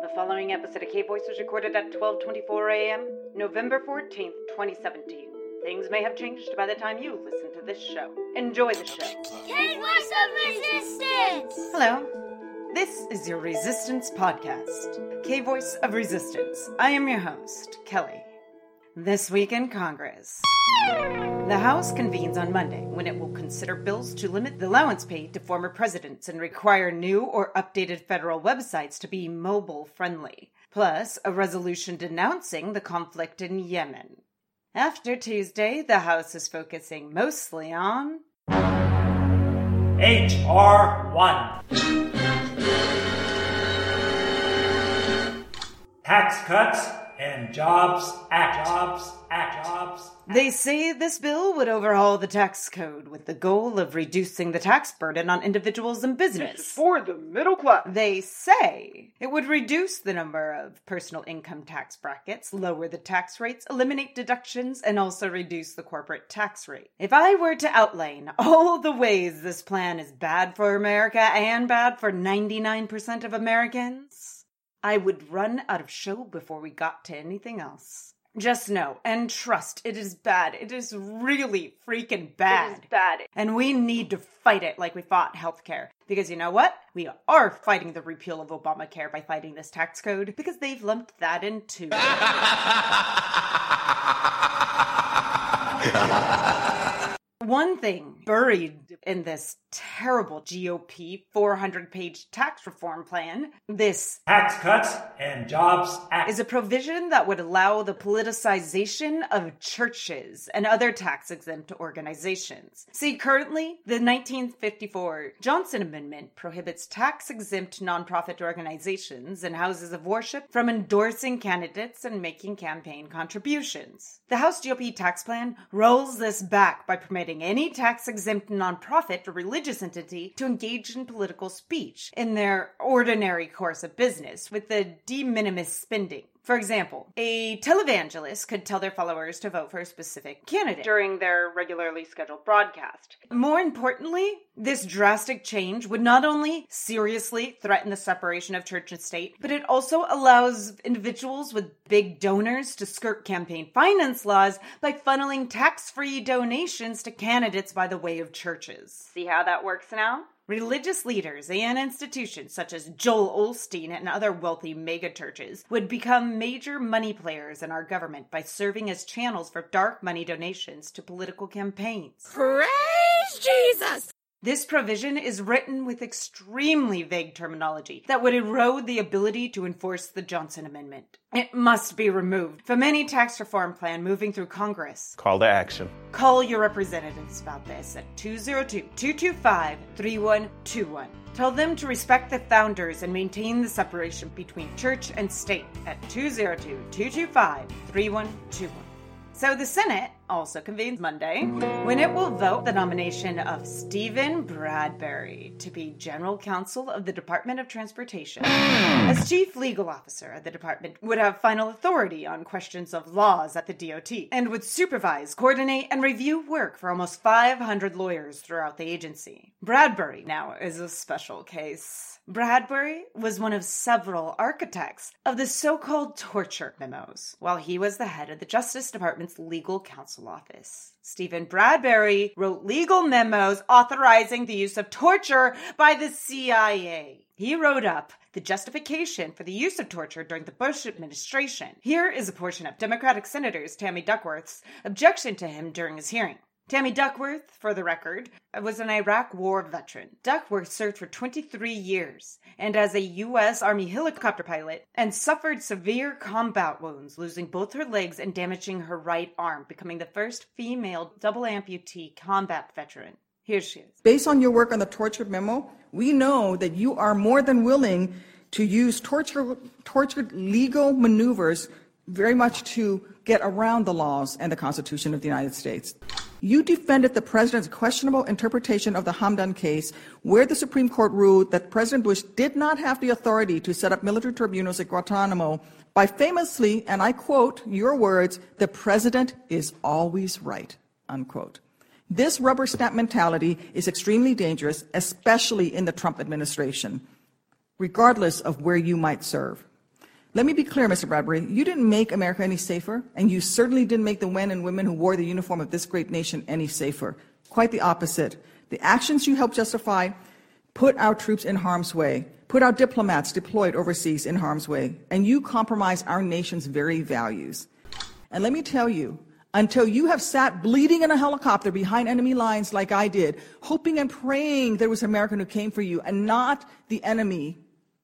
following episode of K-Voice was recorded at 12:24 a.m., November 14th, 2017. Things may have changed by the time you listen to this show. Enjoy the show. K-Voice of Resistance! Hello. This is your Resistance Podcast, K-Voice of Resistance. I am your host, Kelly. This week in Congress. The House convenes on Monday when it will consider bills to limit the allowance paid to former presidents and require new or updated federal websites to be mobile-friendly, plus a resolution denouncing the conflict in Yemen. After Tuesday, the House is focusing mostly on H.R. 1. Tax Cuts and Jobs Act. They say this bill would overhaul the tax code with the goal of reducing the tax burden on individuals and business. This is for the middle class. They say it would reduce the number of personal income tax brackets, lower the tax rates, eliminate deductions, and also reduce the corporate tax rate. If I were to outline all the ways this plan is bad for America and bad for 99% of Americans, I would run out of show before we got to anything else. Just know and trust it is bad. It is really freaking bad. It is bad. And we need to fight it like we fought healthcare. Because you know what? We are fighting the repeal of Obamacare by fighting this tax code because they've lumped that in too. One thing buried in this terrible GOP 400-page tax reform plan, this Tax Cuts and Jobs Act, is a provision that would allow the politicization of churches and other tax-exempt organizations. See, currently, the 1954 Johnson Amendment prohibits tax-exempt nonprofit organizations and houses of worship from endorsing candidates and making campaign contributions. The House GOP tax plan rolls this back by permitting any tax-exempt nonprofit or religious entity to engage in political speech in their ordinary course of business with the de minimis spending. For example, a televangelist could tell their followers to vote for a specific candidate during their regularly scheduled broadcast. More importantly, this drastic change would not only seriously threaten the separation of church and state, but it also allows individuals with big donors to skirt campaign finance laws by funneling tax-free donations to candidates by the way of churches. See how that works now? Religious leaders and institutions such as Joel Osteen and other wealthy megachurches would become major money players in our government by serving as channels for dark money donations to political campaigns. Praise Jesus! This provision is written with extremely vague terminology that would erode the ability to enforce the Johnson Amendment. It must be removed from any tax reform plan moving through Congress. Call to action. Call your representatives about this at 202-225-3121. Tell them to respect the founders and maintain the separation between church and state at 202-225-3121. So the Senate also convenes Monday when it will vote the nomination of Stephen Bradbury to be General Counsel of the Department of Transportation. As Chief Legal Officer of the department, would have final authority on questions of laws at the DOT and would supervise, coordinate, and review work for almost 500 lawyers throughout the agency. Bradbury now is a special case. Bradbury was one of several architects of the so-called torture memos, while he was the head of the Justice Department's Legal Counsel Office. Stephen Bradbury wrote legal memos authorizing the use of torture by the CIA. He wrote up the justification for the use of torture during the Bush administration. Here is a portion of Democratic Senator Tammy Duckworth's objection to him during his hearing. Tammy Duckworth, for the record, was an Iraq War veteran. Duckworth served for 23 years and as a U.S. Army helicopter pilot and suffered severe combat wounds, losing both her legs and damaging her right arm, becoming the first female double amputee combat veteran. Here she is. Based on your work on the torture memo, we know that you are more than willing to use tortured legal maneuvers very much to get around the laws and the Constitution of the United States. You defended the president's questionable interpretation of the Hamdan case, where the Supreme Court ruled that President Bush did not have the authority to set up military tribunals at Guantanamo by famously, and I quote your words, "The president is always right," unquote. This rubber stamp mentality is extremely dangerous, especially in the Trump administration, regardless of where you might serve. Let me be clear, Mr. Bradbury. You didn't make America any safer, and you certainly didn't make the men and women who wore the uniform of this great nation any safer. Quite the opposite. The actions you helped justify put our troops in harm's way, put our diplomats deployed overseas in harm's way, and you compromise our nation's very values. And let me tell you, until you have sat bleeding in a helicopter behind enemy lines like I did, hoping and praying there was an American who came for you and not the enemy,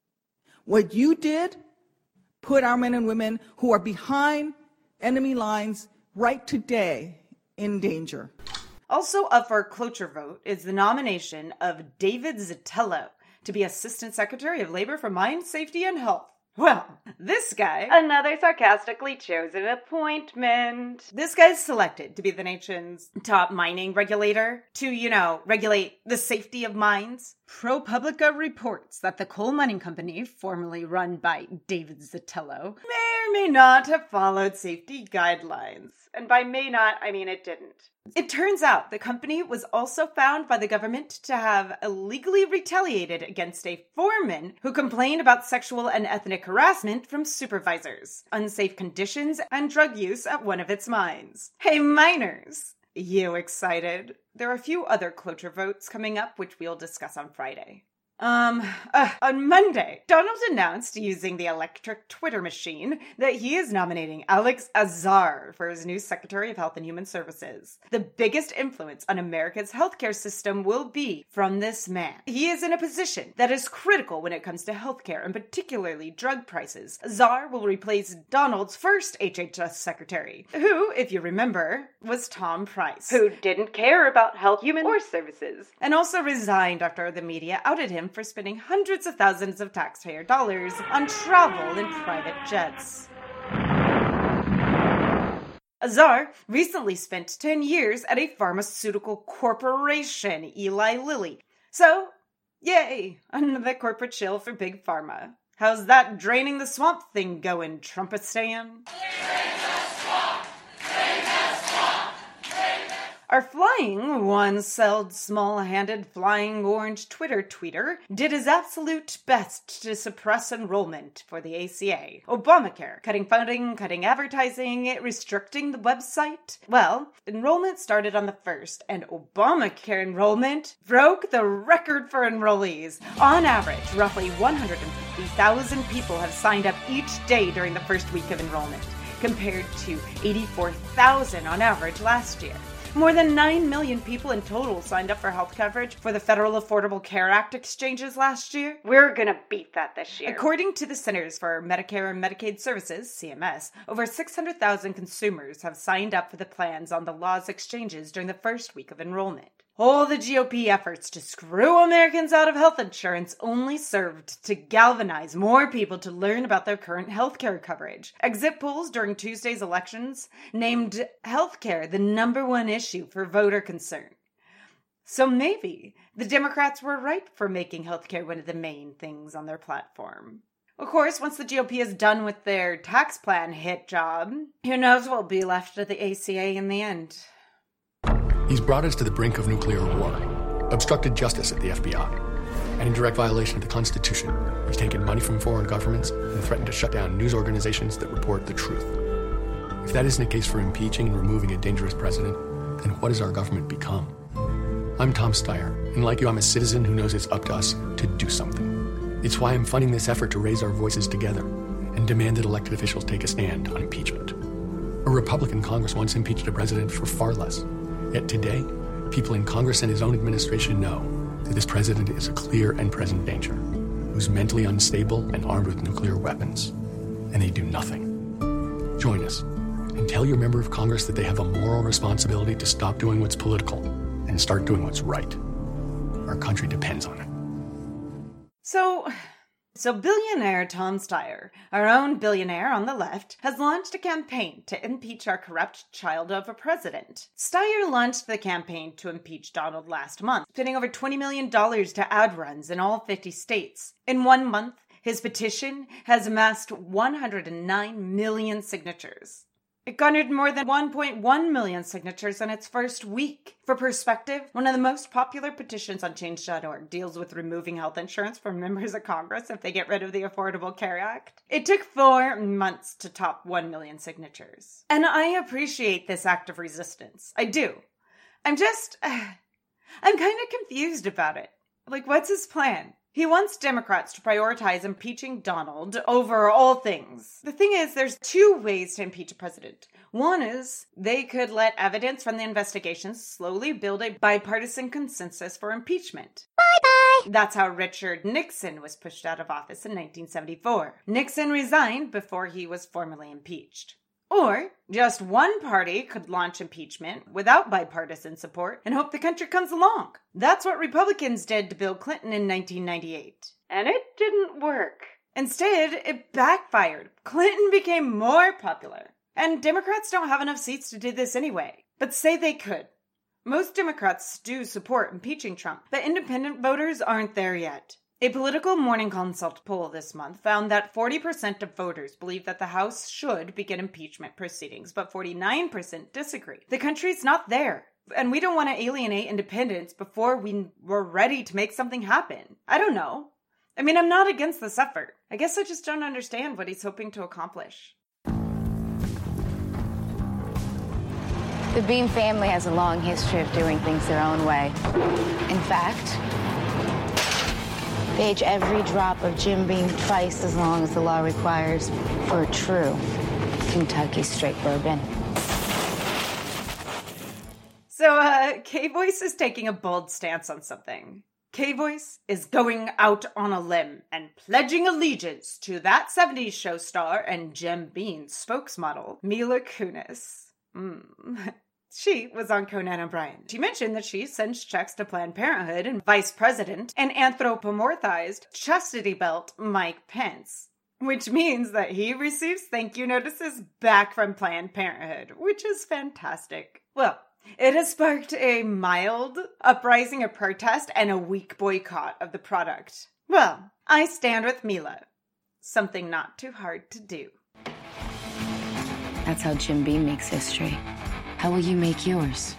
what you did put our men and women who are behind enemy lines right today in danger. Also up for a cloture vote is the nomination of David Zitello to be Assistant Secretary of Labor for Mine Safety and Health. Well, this guy... Another sarcastically chosen appointment. This guy's selected to be the nation's top mining regulator to, regulate the safety of mines. ProPublica reports that the coal mining company, formerly run by David Zitello, may or may not have followed safety guidelines. And by may not, I mean it didn't. It turns out the company was also found by the government to have illegally retaliated against a foreman who complained about sexual and ethnic harassment from supervisors, unsafe conditions, and drug use at one of its mines. Hey, miners! You excited? There are a few other cloture votes coming up, which we'll discuss on Friday. On Monday, Donald announced using the electric Twitter machine that he is nominating Alex Azar for his new Secretary of Health and Human Services. The biggest influence on America's healthcare system will be from this man. He is in a position that is critical when it comes to healthcare and particularly drug prices. Azar will replace Donald's first HHS secretary, who, if you remember, was Tom Price, who didn't care about health, human, or services, and also resigned after the media outed him for spending hundreds of thousands of taxpayer dollars on travel in private jets. Azar recently spent 10 years at a pharmaceutical corporation, Eli Lilly. So, yay, another corporate shill for Big Pharma. How's that draining the swamp thing going, Trumpistan? Our flying, one-celled, small-handed, flying orange Twitter tweeter did his absolute best to suppress enrollment for the ACA. Obamacare, cutting funding, cutting advertising, restricting the website. Well, enrollment started on the 1st, and Obamacare enrollment broke the record for enrollees. On average, roughly 150,000 people have signed up each day during the first week of enrollment, compared to 84,000 on average last year. More than 9 million people in total signed up for health coverage for the Federal Affordable Care Act exchanges last year. We're gonna beat that this year. According to the Centers for Medicare and Medicaid Services, CMS, over 600,000 consumers have signed up for the plans on the law's exchanges during the first week of enrollment. All the GOP efforts to screw Americans out of health insurance only served to galvanize more people to learn about their current healthcare coverage. Exit polls during Tuesday's elections named healthcare the #1 issue for voter concern. So maybe the Democrats were right for making healthcare one of the main things on their platform. Of course, once the GOP is done with their tax plan hit job, who knows what will be left of the ACA in the end. He's brought us to the brink of nuclear war, obstructed justice at the FBI, and in direct violation of the Constitution, he's taken money from foreign governments and threatened to shut down news organizations that report the truth. If that isn't a case for impeaching and removing a dangerous president, then what has our government become? I'm Tom Steyer, and like you, I'm a citizen who knows it's up to us to do something. It's why I'm funding this effort to raise our voices together and demand that elected officials take a stand on impeachment. A Republican Congress once impeached a president for far less. Yet today, people in Congress and his own administration know that this president is a clear and present danger, who's mentally unstable and armed with nuclear weapons. And they do nothing. Join us and tell your member of Congress that they have a moral responsibility to stop doing what's political and start doing what's right. Our country depends on it. So billionaire Tom Steyer, our own billionaire on the left, has launched a campaign to impeach our corrupt child of a president. Steyer launched the campaign to impeach Donald last month, spending over $20 million to ad runs in all 50 states. In 1 month, his petition has amassed 109 million signatures. It garnered more than 1.1 million signatures in its first week. For perspective, one of the most popular petitions on Change.org deals with removing health insurance from members of Congress if they get rid of the Affordable Care Act. It took 4 months to top 1 million signatures. And I appreciate this act of resistance. I do. I'm kind of confused about it. Like, what's his plan? He wants Democrats to prioritize impeaching Donald over all things. The thing is, there's 2 ways to impeach a president. One is they could let evidence from the investigations slowly build a bipartisan consensus for impeachment. Bye-bye! That's how Richard Nixon was pushed out of office in 1974. Nixon resigned before he was formally impeached. Or just one party could launch impeachment without bipartisan support and hope the country comes along. That's what Republicans did to Bill Clinton in 1998. And it didn't work. Instead, it backfired. Clinton became more popular. And Democrats don't have enough seats to do this anyway. But say they could. Most Democrats do support impeaching Trump, but independent voters aren't there yet. A political Morning Consult poll this month found that 40% of voters believe that the House should begin impeachment proceedings, but 49% disagree. The country's not there, and we don't want to alienate independents before we're ready to make something happen. I don't know. I mean, I'm not against this effort. I guess I just don't understand what he's hoping to accomplish. The Beam family has a long history of doing things their own way. In fact, they age every drop of Jim Beam twice as long as the law requires for a true Kentucky straight bourbon. So, K-Voice is taking a bold stance on something. K-Voice is going out on a limb and pledging allegiance to that 70s show star and Jim Beam spokesmodel, Mila Kunis. She was on Conan O'Brien. She mentioned that she sends checks to Planned Parenthood and Vice President and anthropomorphized chastity belt Mike Pence, which means that he receives thank you notices back from Planned Parenthood, which is fantastic. Well, it has sparked a mild uprising of protest and a weak boycott of the product. Well, I stand with Mila. Something not too hard to do. That's how Jim Beam makes history. How will you make yours?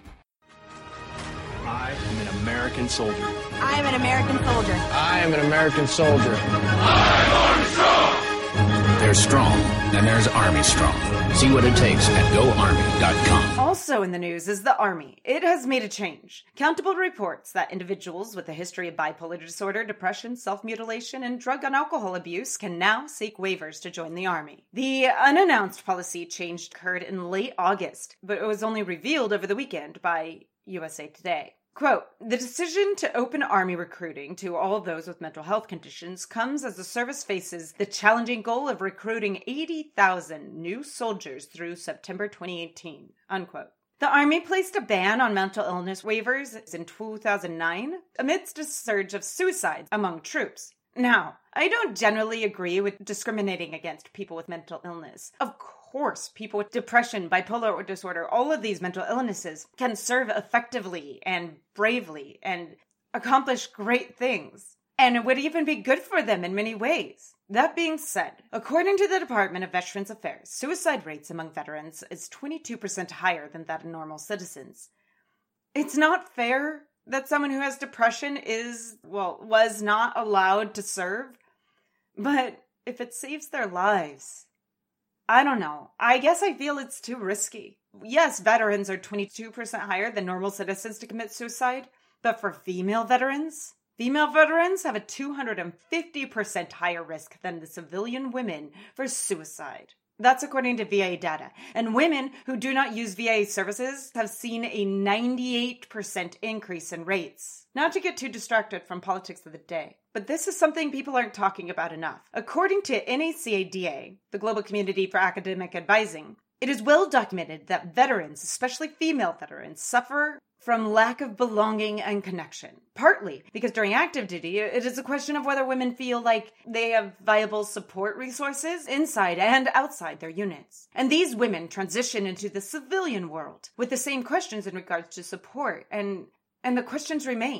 I am an American soldier. I am an American soldier. I am an American soldier. I'm Army Strong! There's strong, and there's Army Strong. See what it takes at GoArmy.com. Also in the news is the Army. It has made a change. Countable reports that individuals with a history of bipolar disorder, depression, self-mutilation, and drug and alcohol abuse can now seek waivers to join the Army. The unannounced policy change occurred in late August, but it was only revealed over the weekend by USA Today. Quote, the decision to open Army recruiting to all those with mental health conditions comes as the service faces the challenging goal of recruiting 80,000 new soldiers through September 2018, unquote. The Army placed a ban on mental illness waivers in 2009 amidst a surge of suicides among troops. Now, I don't generally agree with discriminating against people with mental illness. Of course, people with depression, bipolar disorder, all of these mental illnesses can serve effectively and bravely and accomplish great things. And it would even be good for them in many ways. That being said, according to the Department of Veterans Affairs, suicide rates among veterans is 22% higher than that of normal citizens. It's not fair that someone who has depression was not allowed to serve. But if it saves their lives, I don't know. I guess I feel it's too risky. Yes, veterans are 22% higher than normal citizens to commit suicide, but for female veterans have a 250% higher risk than the civilian women for suicide. That's according to VA data. And women who do not use VA services have seen a 98% increase in rates. Not to get too distracted from politics of the day, but this is something people aren't talking about enough. According to NACADA, the Global Community for Academic Advising, it is well documented that veterans, especially female veterans, suffer from lack of belonging and connection. Partly because during active duty, it is a question of whether women feel like they have viable support resources inside and outside their units. And these women transition into the civilian world with the same questions in regards to support, and the questions remain.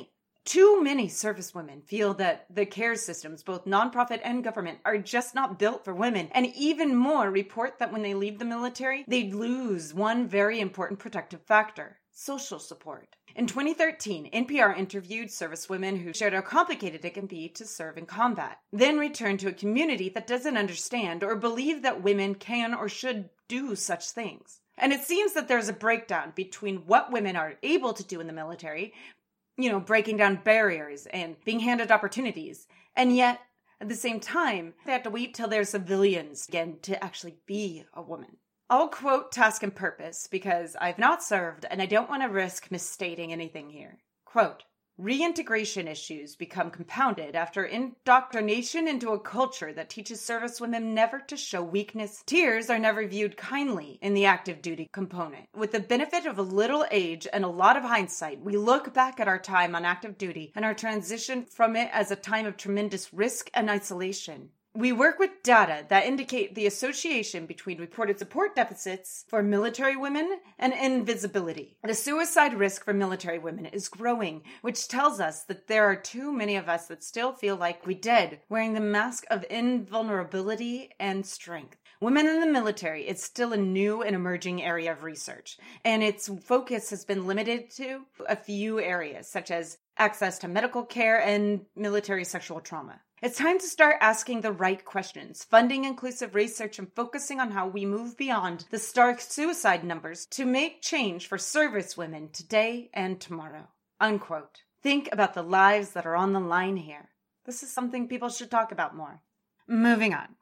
Too many servicewomen feel that the care systems, both nonprofit and government, are just not built for women. And even more report that when they leave the military, they lose one very important protective factor: social support. In 2013, NPR interviewed servicewomen who shared how complicated it can be to serve in combat, then returned to a community that doesn't understand or believe that women can or should do such things. And it seems that there's a breakdown between what women are able to do in the military, breaking down barriers and being handed opportunities. And yet, at the same time, they have to wait till they're civilians again to actually be a woman. I'll quote Task and Purpose because I've not served and I don't want to risk misstating anything here. Quote, "Reintegration issues become compounded after indoctrination into a culture that teaches servicewomen never to show weakness. Tears are never viewed kindly in the active duty component. With the benefit of a little age and a lot of hindsight, we look back at our time on active duty and our transition from it as a time of tremendous risk and isolation. We work with data that indicate the association between reported support deficits for military women and invisibility. The suicide risk for military women is growing, which tells us that there are too many of us that still feel like we dead, wearing the mask of invulnerability and strength. Women in the military is still a new and emerging area of research, and its focus has been limited to a few areas, such as access to medical care and military sexual trauma. It's time to start asking the right questions, funding inclusive research, and focusing on how we move beyond the stark suicide numbers to make change for service women today and tomorrow." Unquote. Think about the lives that are on the line here. This is something people should talk about more. Moving on.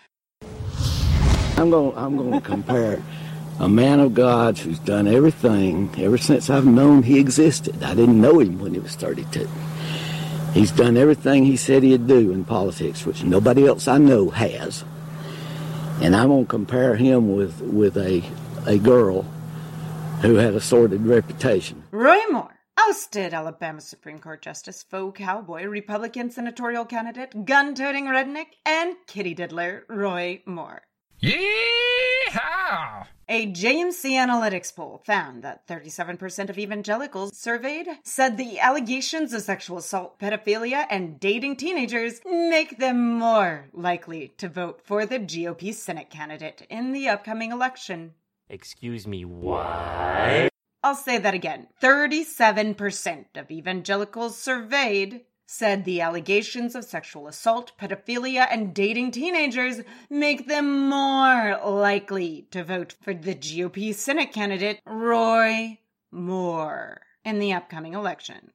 I'm going to compare a man of God who's done everything ever since I've known he existed. I didn't know him when he was 32. He's done everything he said he'd do in politics, which nobody else I know has. And I'm going to compare him with a girl who had a sordid reputation. Roy Moore, ousted Alabama Supreme Court Justice, faux cowboy, Republican senatorial candidate, gun-toting redneck, and kitty diddler Roy Moore. Yeehaw! A JMC Analytics poll found that 37% of evangelicals surveyed said the allegations of sexual assault, pedophilia, and dating teenagers make them more likely to vote for the GOP Senate candidate in the upcoming election. Excuse me, what? I'll say that again. 37% of evangelicals surveyed said the allegations of sexual assault, pedophilia, and dating teenagers make them more likely to vote for the GOP Senate candidate, Roy Moore, in the upcoming election.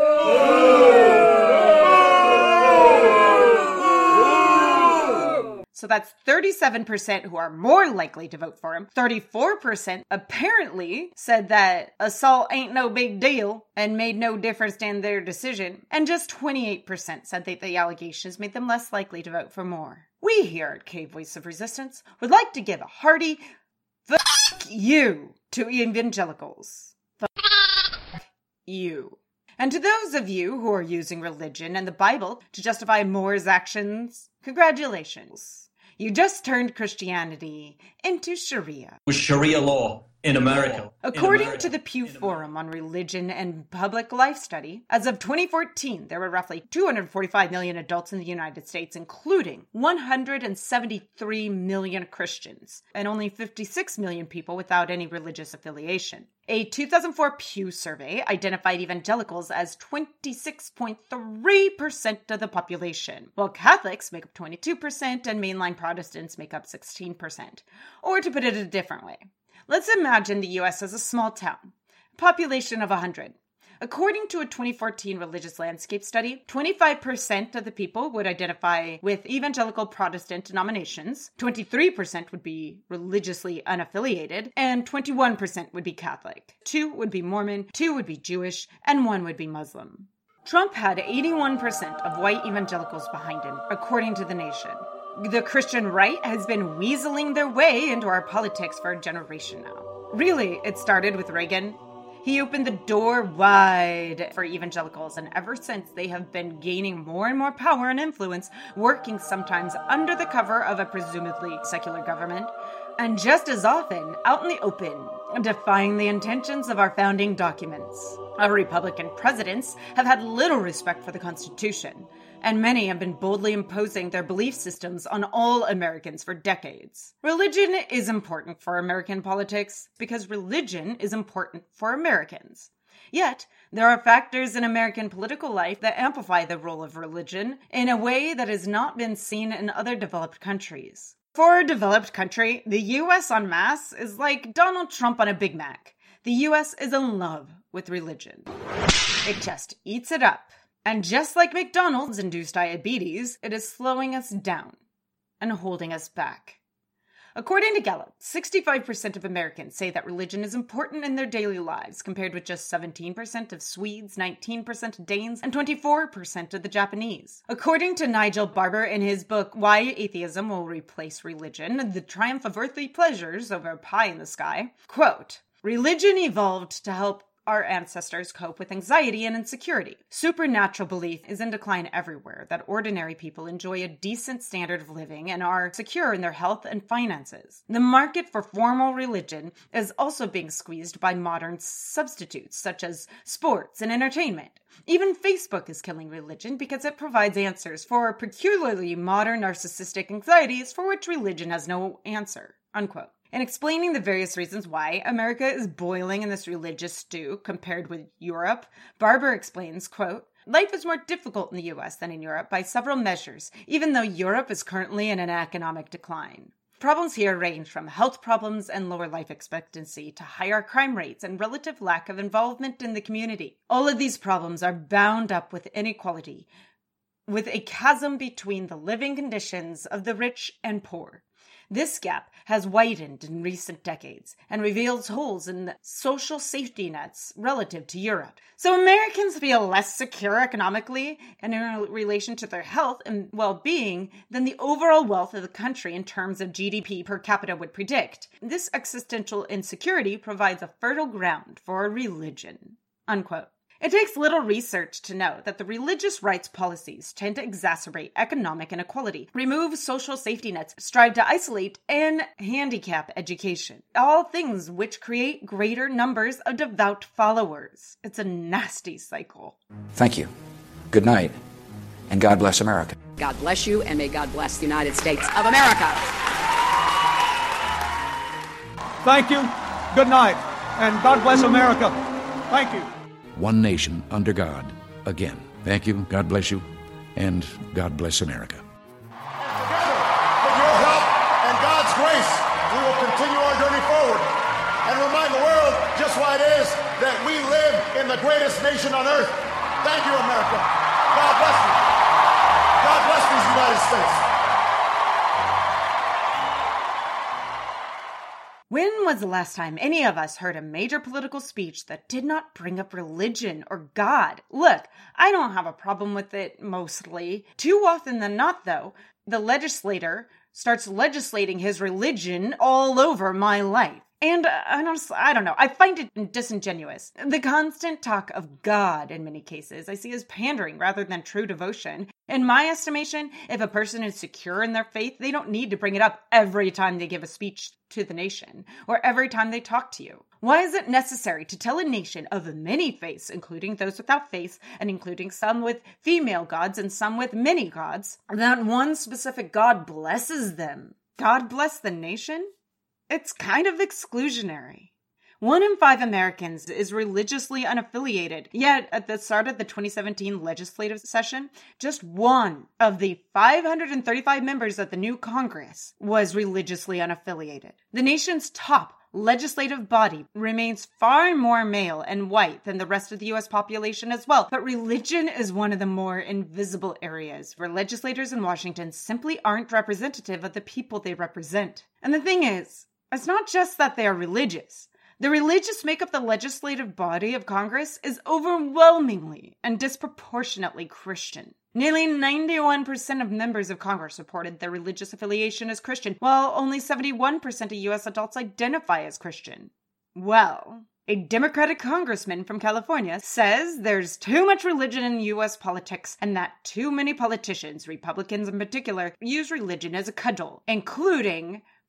So that's 37% who are more likely to vote for him. 34% apparently said that assault ain't no big deal and made no difference in their decision. And just 28% said that the allegations made them less likely to vote for Moore. We here at K Voice of Resistance would like to give a hearty fuck you to evangelicals. Fuck you. And to those of you who are using religion and the Bible to justify Moore's actions, congratulations. You just turned Christianity into Sharia. Was Sharia law in America. According to the Pew Forum on Religion and Public Life Study, as of 2014, there were roughly 245 million adults in the United States, including 173 million Christians, and only 56 million people without any religious affiliation. A 2004 Pew survey identified evangelicals as 26.3% of the population, while Catholics make up 22% and mainline Protestants make up 16%. Or to put it a different way, let's imagine the U.S. as a small town, population of 100. According to a 2014 religious landscape study, 25% of the people would identify with evangelical Protestant denominations, 23% would be religiously unaffiliated, and 21% would be Catholic. 2 would be Mormon, 2 would be Jewish, and 1 would be Muslim. Trump had 81% of white evangelicals behind him, according to The Nation. The Christian right has been weaseling their way into our politics for a generation now. Really, it started with Reagan. He opened the door wide for evangelicals, and ever since they have been gaining more and more power and influence, working sometimes under the cover of a presumably secular government, and just as often out in the open defying the intentions of our founding documents. Our Republican presidents have had little respect for the Constitution, and many have been boldly imposing their belief systems on all Americans for decades. Religion is important for American politics because religion is important for Americans. Yet, there are factors in American political life that amplify the role of religion in a way that has not been seen in other developed countries. For a developed country, the U.S. en masse is like Donald Trump on a Big Mac. The U.S. is in love with religion. It just eats it up. And just like McDonald's induced diabetes, it is slowing us down and holding us back. According to Gallup, 65% of Americans say that religion is important in their daily lives, compared with just 17% of Swedes, 19% of Danes, and 24% of the Japanese. According to Nigel Barber in his book, Why Atheism Will Replace Religion, The Triumph of Earthly Pleasures Over a Pie in the Sky, quote, "Religion evolved to help our ancestors cope with anxiety and insecurity. Supernatural belief is in decline everywhere, that ordinary people enjoy a decent standard of living and are secure in their health and finances. The market for formal religion is also being squeezed by modern substitutes, such as sports and entertainment. Even Facebook is killing religion because it provides answers for peculiarly modern narcissistic anxieties for which religion has no answer." Unquote. In explaining the various reasons why America is boiling in this religious stew compared with Europe, Barber explains, quote, "Life is more difficult in the U.S. than in Europe by several measures, even though Europe is currently in an economic decline. Problems here range from health problems and lower life expectancy to higher crime rates and relative lack of involvement in the community. All of these problems are bound up with inequality, with a chasm between the living conditions of the rich and poor. This gap has widened in recent decades and reveals holes in the social safety nets relative to Europe. So Americans feel less secure economically and in relation to their health and well-being than the overall wealth of the country in terms of GDP per capita would predict. This existential insecurity provides a fertile ground for religion." Unquote. It takes little research to know that the religious rights policies tend to exacerbate economic inequality, remove social safety nets, strive to isolate, and handicap education. All things which create greater numbers of devout followers. It's a nasty cycle. Thank you. Good night. And God bless America. God bless you, and may God bless the United States of America. Thank you. Good night. And God bless America. Thank you. One nation under God. Again, thank you, God bless you, and God bless America. Together, with your help and God's grace, we will continue our journey forward and remind the world just why it is that we live in the greatest nation on earth. Thank you, America. God bless you. God bless these United States. When was the last time any of us heard a major political speech that did not bring up religion or God? Look, I don't have a problem with it mostly. Too often than not, though, the legislator starts legislating his religion all over my life. And I don't know. I find it disingenuous. The constant talk of God in many cases I see as pandering rather than true devotion. In my estimation, if a person is secure in their faith, they don't need to bring it up every time they give a speech to the nation or every time they talk to you. Why is it necessary to tell a nation of many faiths, including those without faith and including some with female gods and some with many gods, that one specific God blesses them? God bless the nation? It's kind of exclusionary. 1 in 5 Americans is religiously unaffiliated, yet at the start of the 2017 legislative session, just one of the 535 members of the new Congress was religiously unaffiliated. The nation's top legislative body remains far more male and white than the rest of the U.S. population as well, but religion is one of the more invisible areas where legislators in Washington simply aren't representative of the people they represent. And the thing is, it's not just that they are religious. The religious makeup of the legislative body of Congress is overwhelmingly and disproportionately Christian. Nearly 91% of members of Congress reported their religious affiliation as Christian, while only 71% of U.S. adults identify as Christian. Well, a Democratic congressman from California says there's too much religion in U.S. politics and that too many politicians, Republicans in particular, use religion as a cudgel, including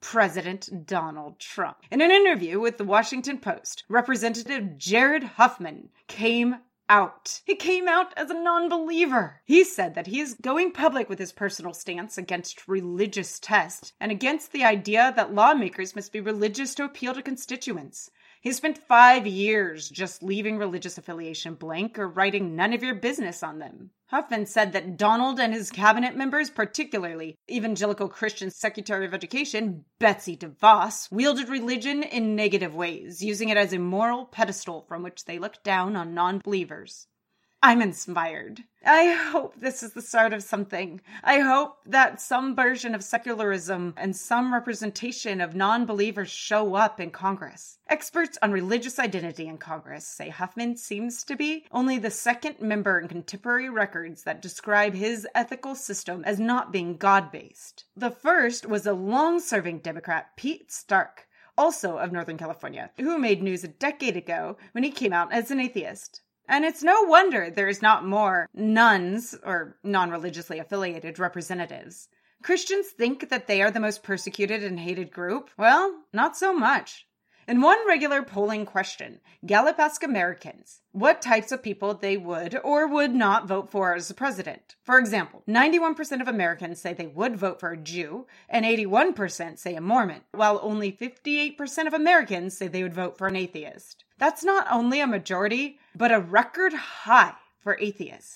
President Donald Trump. In an interview with the Washington Post, Representative Jared Huffman came out. He came out as a non-believer. He said that he is going public with his personal stance against religious tests and against the idea that lawmakers must be religious to appeal to constituents. He spent 5 years just leaving religious affiliation blank or writing none of your business on them. Huffman said that Donald and his cabinet members, particularly Evangelical Christian Secretary of Education Betsy DeVos, wielded religion in negative ways, using it as a moral pedestal from which they looked down on non-believers. I'm inspired. I hope this is the start of something. I hope that some version of secularism and some representation of non-believers show up in Congress. Experts on religious identity in Congress say Huffman seems to be only the second member in contemporary records that describe his ethical system as not being God-based. The first was a long-serving Democrat, Pete Stark, also of Northern California, who made news a decade ago when he came out as an atheist. And it's no wonder there is not more nuns or non-religiously affiliated representatives. Christians think that they are the most persecuted and hated group. Well, not so much. In one regular polling question, Gallup asked Americans what types of people they would or would not vote for as a president. For example, 91% of Americans say they would vote for a Jew, and 81% say a Mormon, while only 58% of Americans say they would vote for an atheist. That's not only a majority, but a record high for atheists.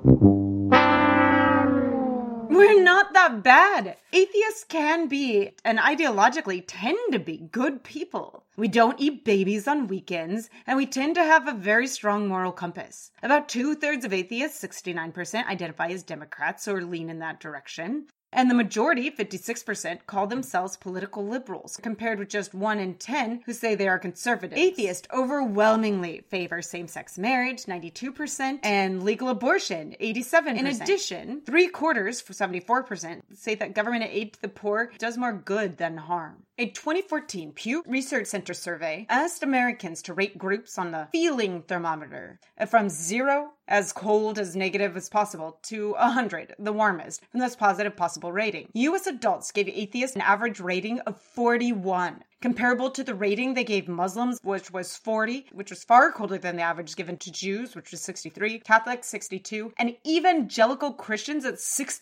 We're not that bad. Atheists can be, and ideologically tend to be, good people. We don't eat babies on weekends, and we tend to have a very strong moral compass. About 2/3 of atheists, 69%, identify as Democrats or lean in that direction. And the majority, 56%, call themselves political liberals, compared with just 1 in 10 who say they are conservative. Atheists overwhelmingly favor same-sex marriage, 92%, and legal abortion, 87%. In addition, 3/4, 74%, say that government aid to the poor does more good than harm. A 2014 Pew Research Center survey asked Americans to rate groups on the feeling thermometer from 0, as cold as negative as possible, to 100, the warmest, the most positive possible rating. U.S. adults gave atheists an average rating of 41, comparable to the rating they gave Muslims, which was 40, which was far colder than the average given to Jews, which was 63, Catholics 62, and evangelical Christians at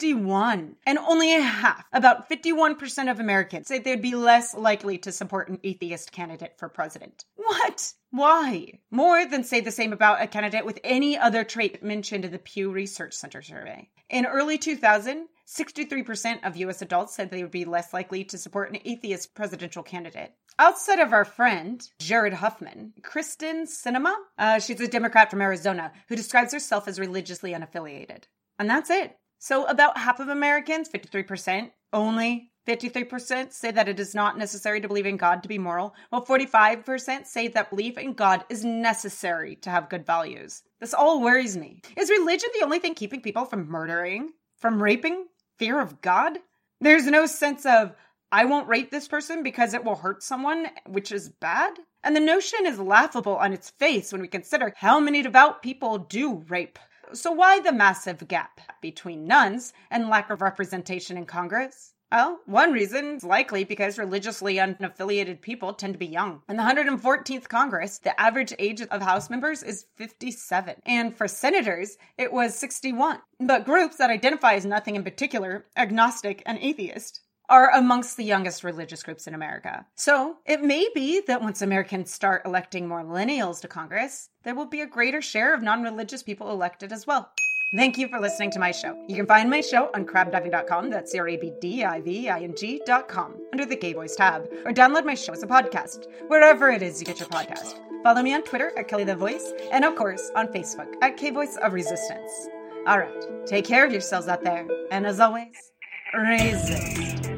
61. And only a half, about 51% of Americans, say they'd be less likely to support an atheist candidate for president. What? Why? More than say the same about a candidate with any other trait mentioned in the Pew Research Center survey. In early 2000, 63% of U.S. adults said they would be less likely to support an atheist presidential candidate. Outside of our friend, Jared Huffman, Kyrsten Sinema, she's a Democrat from Arizona, who describes herself as religiously unaffiliated. And that's it. So about half of Americans, 53%, only 53% say that it is not necessary to believe in God to be moral, while 45% say that belief in God is necessary to have good values. This all worries me. Is religion the only thing keeping people from murdering, from raping? Fear of God? There's no sense of, I won't rape this person because it will hurt someone, which is bad? And the notion is laughable on its face when we consider how many devout people do rape. So why the massive gap between nuns and lack of representation in Congress? Well, one reason is likely because religiously unaffiliated people tend to be young. In the 114th Congress, the average age of House members is 57. And for senators, it was 61. But groups that identify as nothing in particular, agnostic and atheist, are amongst the youngest religious groups in America. So it may be that once Americans start electing more millennials to Congress, there will be a greater share of non-religious people elected as well. Thank you for listening to my show. You can find my show on crabdiving.com, that's crabdiving.com, under the Gay Voice tab, or download my show as a podcast, wherever it is you get your podcast. Follow me on Twitter at Kelly the Voice, and of course on Facebook at K-Voice of Resistance. All right, take care of yourselves out there, and as always, resist.